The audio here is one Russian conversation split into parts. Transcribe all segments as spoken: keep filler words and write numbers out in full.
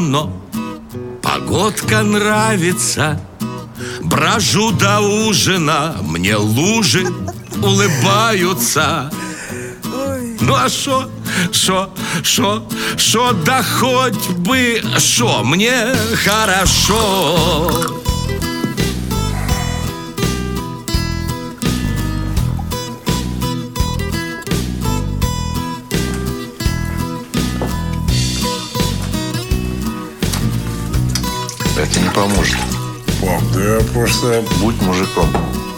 темно, погодка нравится. Брожу до ужина, мне лужи улыбаются. Ну а шо, шо, шо, шо, да хоть бы шо, мне хорошо. Это не поможет. Пап, да просто будь мужиком.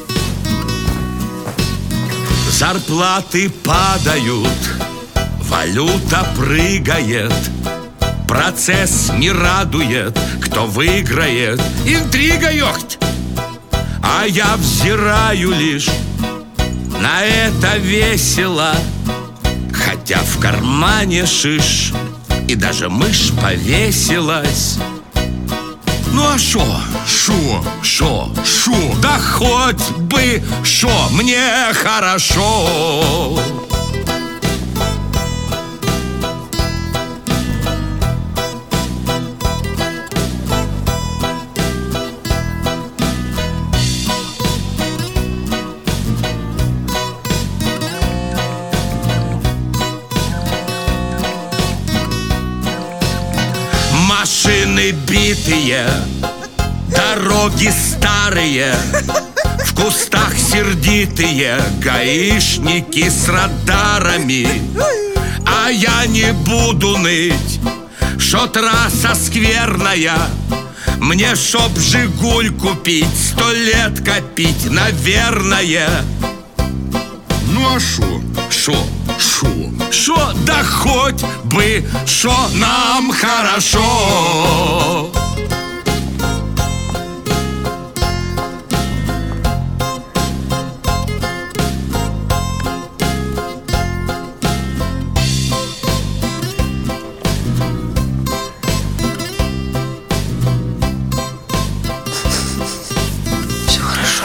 Зарплаты падают, валюта прыгает, процесс не радует, кто выиграет. Интрига, ёхть! А я взираю лишь на это весело, хотя в кармане шиш, и даже мышь повесилась. Ну а шо? Шо? Шо? Шо? Да хоть бы шо, мне хорошо. Машины битые, дороги старые, в кустах сердитые гаишники с радарами. А я не буду ныть, что трасса скверная. Мне, чтоб «Жигуль» купить, сто лет копить, наверное. ну а шо? Шо? Шо? Шо? Да хоть бы шо, нам хорошо. Все хорошо.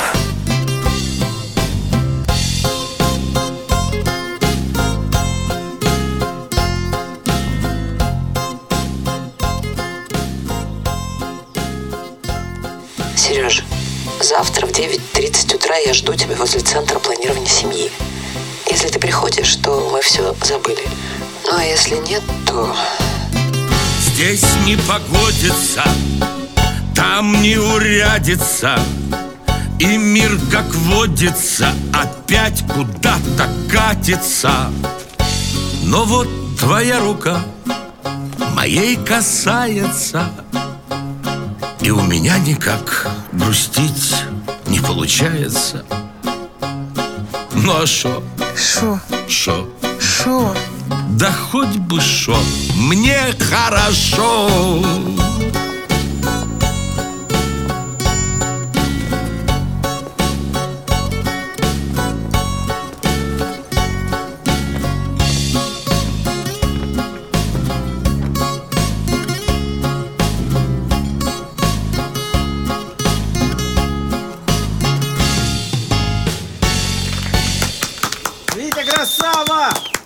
Сережа, завтра в девять тридцать утра я жду тебя возле центра планирования семьи. Если ты приходишь, то мы все забыли. Ну а если нет, то... Здесь не погодится, там не урядится, и мир, как водится, опять куда-то катится. Но вот твоя рука моей касается, и у меня никак грустить не получается. Ну а шо? Шо? Шо? Шо? Да хоть бы шо, мне хорошо. Витя, красава!